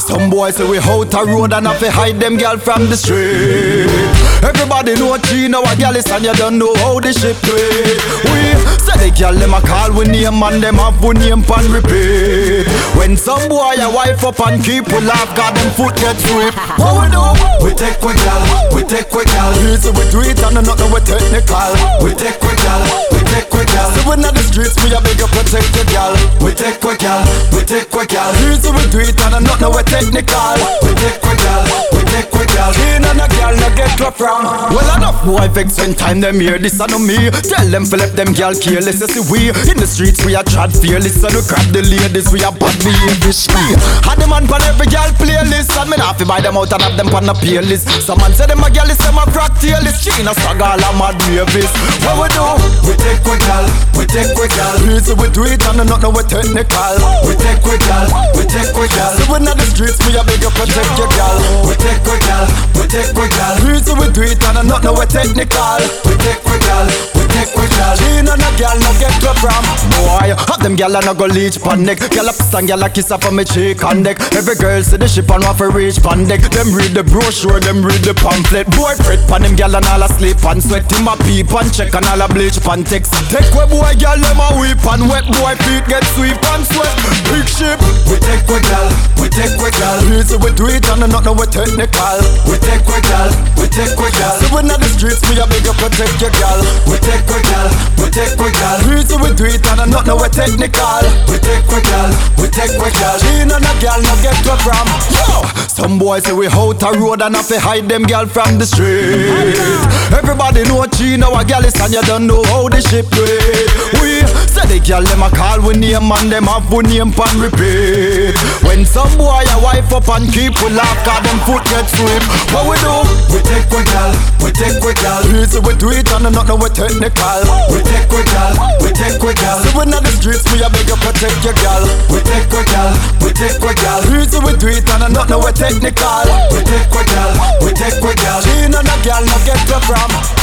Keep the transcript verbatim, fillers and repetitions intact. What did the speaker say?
Some boys say we out a road and have to hide them girl from the street. Everybody know Gina a girl is and you don't know how the ship play. We say the girl them a call we name and them have we name pan repeat. When some boy a wife up and keep we laugh, got them foot get sweep. What we do? We take we gal, we take we gal. Easy we do it and nothing we technical. We take we gal, we take we gal. So when on the streets we a beg you protect your gal. We take we gal, we take we gal. Easy we do it and nothing we technical. We take we gal, we take we gal. Clean and a gal no get you from. Well enough boy vex when time them hear this and no me. Tell them to let them gal careless. You see we in the streets we a trad fearless and we grab the ladies we a bad behavior. Had them on pan every gal playlist and me not fi buy them out and have them pan a playlist. Some man say them a gal is them a crack tailist. She no struggle all a mad Davis. What we do? We take we gal, we take we gal. Easy we do it and nothing we technical. We take we gal, we take we gal. So when on the streets we a beg you protect your gal. We take we gal, we take we gal. Easy we do it and nothing we technical. We take we gal, we take we gal. She no no gal no get you from. Boy, have them gal and no go leech pan neck. Gal a piss and gal a kiss off on me cheek and neck. Every girl see the ship and want to reach pan deck. Them read the brochure, them read the pamphlet. Boy fret pan them gal and all a sleep and sweat. Him a peep and check and all a bleach pan text. Take we boy gal them a weep and wet. Boy feet get sweep and sweat. Big ship. We take we gal, we take we gal. Easy we do it and nothing we technical. We take we gal, we take we gal. So when on the streets we a beg you protect your gal. We take we gal, we take we gal. Easy we do it and nothing we technical. We take we gal, we take we gal. She no no gal no get you from. Yo, some boys say we out a road and have to hide them gal from the street. Everybody know Gina a gal is and you don't know how the ship play. We say the gal them a call we name and them have we name pan repeat. When some boy a wife up and keep we laugh, cause them foot get sweep. What we do? We take we gal, we take we gal. Easy we do it and nothing we technical. We take we gal, we take we gal. So when on the streets we a beg you protect your gal. We take we gal, we take we gal. Easy we do it and nothing we technical. We take we gal, we take we gal. She no no gal no get you from.